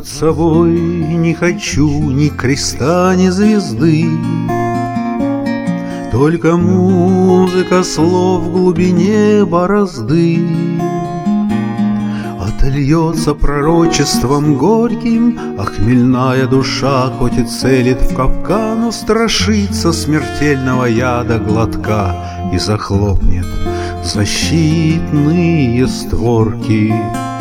над собой не хочу ни креста, ни звезды, только музыка слов в глубине борозды. Отольется пророчеством горьким, а хмельная душа хоть и целит в капкан, но страшится смертельного яда глотка и захлопнет защитные створки.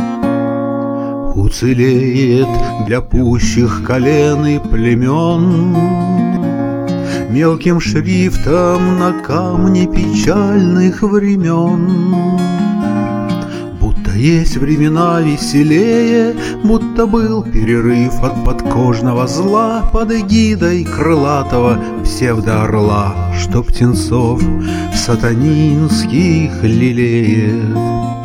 Уцелеет для пущих колен и племен мелким шрифтом на камне печальных времен. Будто есть времена веселее, будто был перерыв от подкожного зла под эгидой крылатого псевдоорла, что птенцов сатанинских лелеет.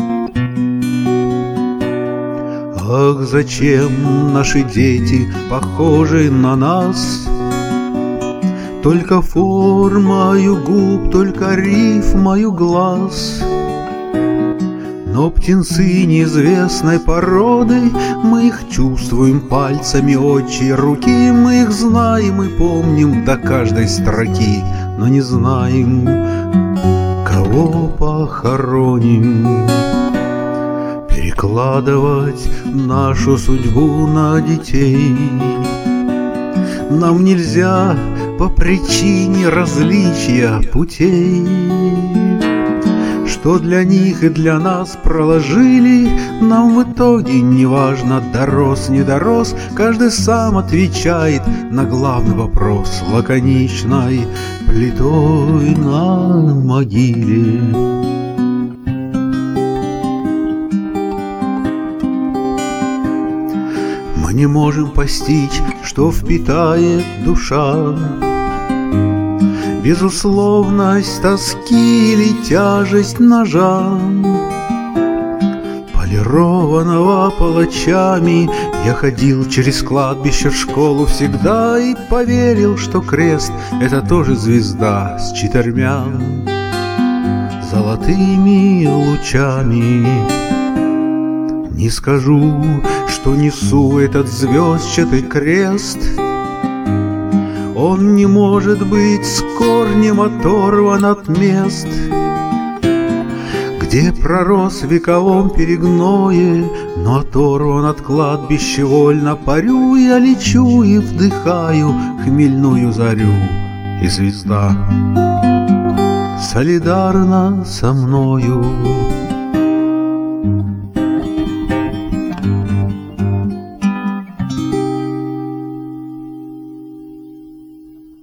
Ах, зачем наши дети похожи на нас? Только формою губ, только рифмою глаз. Но птенцы неизвестной породы, мы их чувствуем пальцами отчей руки, мы их знаем и помним до каждой строки, но не знаем, кого похороним. Перекладывать нашу судьбу на детей нам нельзя по причине различия путей, что для них и для нас проложили. Нам в итоге неважно, дорос, не дорос, каждый сам отвечает на главный вопрос лаконичной плитой на могиле. Мы не можем постичь, что впитает душа, безусловность тоски или тяжесть ножа, полированного палачами. Я ходил через кладбище в школу всегда и поверил, что крест — это тоже звезда с 4 золотыми лучами. Не скажу, что несу этот звездчатый крест, он не может быть с корнем оторван от мест, где пророс в вековом перегное, но оторван от кладбища вольно парю. Я лечу и вдыхаю хмельную зарю, и звезда солидарна со мною.